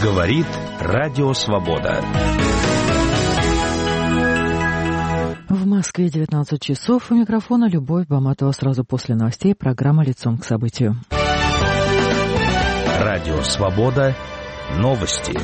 Говорит Радио Свобода. В Москве 19 часов. У микрофона Любовь Баматова. Сразу после новостей программа «Лицом к событию». Радио Свобода. Новости.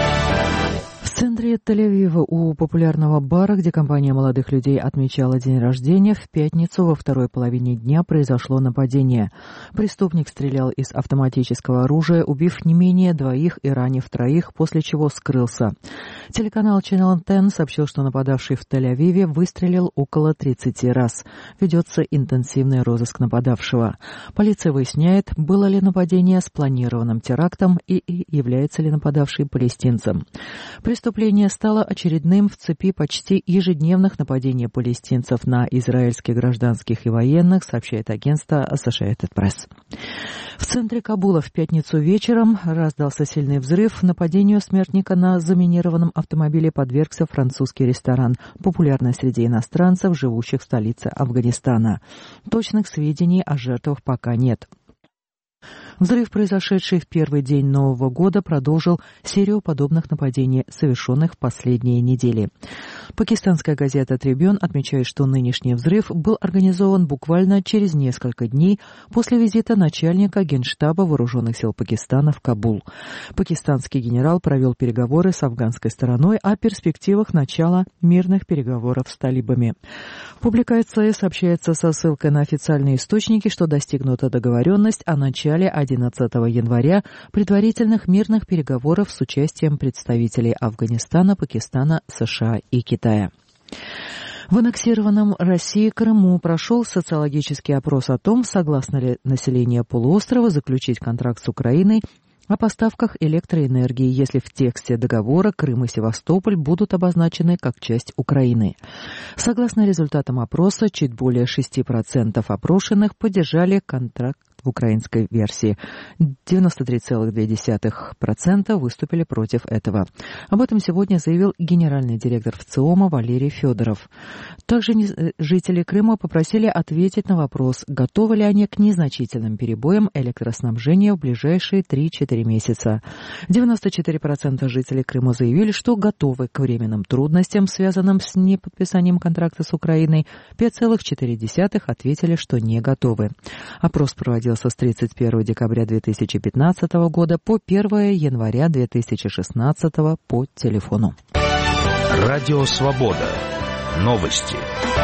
В центре Тель-Авива у популярного бара, где компания молодых людей отмечала день рождения, в пятницу во второй половине дня произошло нападение. Преступник стрелял из автоматического оружия, убив не менее 2 и ранив 3, после чего скрылся. Телеканал Channel 10 сообщил, что нападавший в Тель-Авиве выстрелил около 30 раз. Ведется интенсивный розыск нападавшего. Полиция выясняет, было ли нападение спланированным терактом и является ли нападавший палестинцем. Преступление стало очередным в цепи почти ежедневных нападений палестинцев на израильских гражданских и военных, сообщает агентство Associated Press. В центре Кабула в пятницу вечером раздался сильный взрыв. Нападению смертника на заминированном автомобиле подвергся французский ресторан, популярный среди иностранцев, живущих в столице Афганистана. Точных сведений о жертвах пока нет. Взрыв, произошедший в первый день Нового года, продолжил серию подобных нападений, совершенных в последние недели. Пакистанская газета «Трибюн» отмечает, что нынешний взрыв был организован буквально через несколько дней после визита начальника Генштаба Вооруженных сил Пакистана в Кабул. Пакистанский генерал провел переговоры с афганской стороной о перспективах начала мирных переговоров с талибами. В публикации сообщается со ссылкой на официальные источники, что достигнута договоренность о начале 11 января предварительных мирных переговоров с участием представителей Афганистана, Пакистана, США и Китая. В аннексированном России Крыму прошел социологический опрос о том, согласно ли население полуострова заключить контракт с Украиной о поставках электроэнергии, если в тексте договора Крым и Севастополь будут обозначены как часть Украины. Согласно результатам опроса, чуть более 6% опрошенных поддержали контракт в украинской версии. 93,2% выступили против этого. Об этом сегодня заявил генеральный директор ВЦИОМа Валерий Федоров. Также жители Крыма попросили ответить на вопрос, готовы ли они к незначительным перебоям электроснабжения в ближайшие 3-4 месяца. 94% жителей Крыма заявили, что готовы к временным трудностям, связанным с неподписанием контракта с Украиной. 5,4% ответили, что не готовы. Опрос проводился с 31 декабря 2015 года по 1 января 2016 по телефону. Радио Свобода. Новости.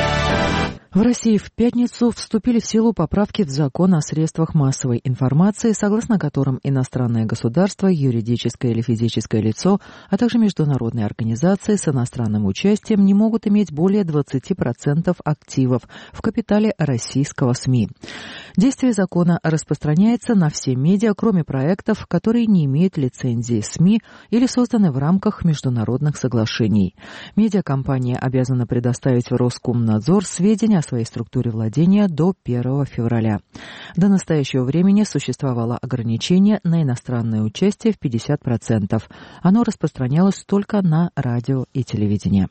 В России в пятницу вступили в силу поправки в закон о средствах массовой информации, согласно которым иностранное государство, юридическое или физическое лицо, а также международные организации с иностранным участием не могут иметь более 20% активов в капитале российского СМИ. Действие закона распространяется на все медиа, кроме проектов, которые не имеют лицензии СМИ или созданы в рамках международных соглашений. Медиакомпания обязана предоставить в Роскомнадзор сведения о своей структуре владения до 1 февраля. До настоящего времени существовало ограничение на иностранное участие в 50%. Оно распространялось только на радио и телевидение.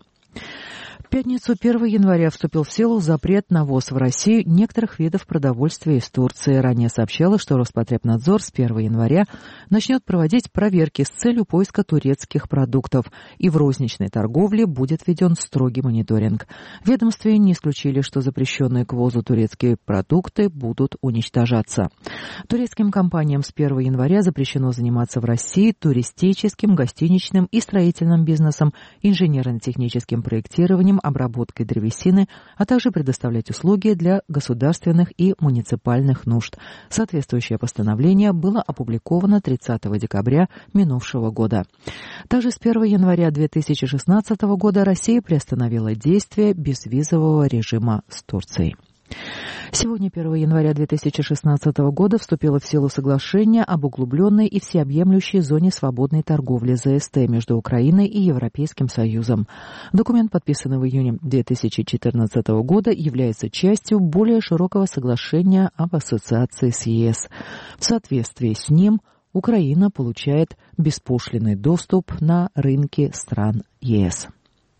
В пятницу 1 января вступил в силу запрет на ввоз в Россию некоторых видов продовольствия из Турции. Ранее сообщалось, что Роспотребнадзор с 1 января начнет проводить проверки с целью поиска турецких продуктов, и в розничной торговле будет введен строгий мониторинг. В ведомстве не исключили, что запрещенные к ввозу турецкие продукты будут уничтожаться. Турецким компаниям с 1 января запрещено заниматься в России туристическим, гостиничным и строительным бизнесом, инженерно-техническим проектированием, обработкой древесины, а также предоставлять услуги для государственных и муниципальных нужд. Соответствующее постановление было опубликовано 30 декабря минувшего года. Также с 1 января 2016 года Россия приостановила действие безвизового режима с Турцией. Сегодня, 1 января 2016 года, вступило в силу соглашение об углубленной и всеобъемлющей зоне свободной торговли ЗСТ между Украиной и Европейским Союзом. Документ, подписанный в июне 2014 года, является частью более широкого соглашения об ассоциации с ЕС. В соответствии с ним Украина получает беспошлинный доступ на рынки стран ЕС.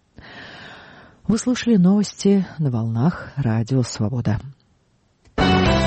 Вы слушали новости на волнах Радио Свобода.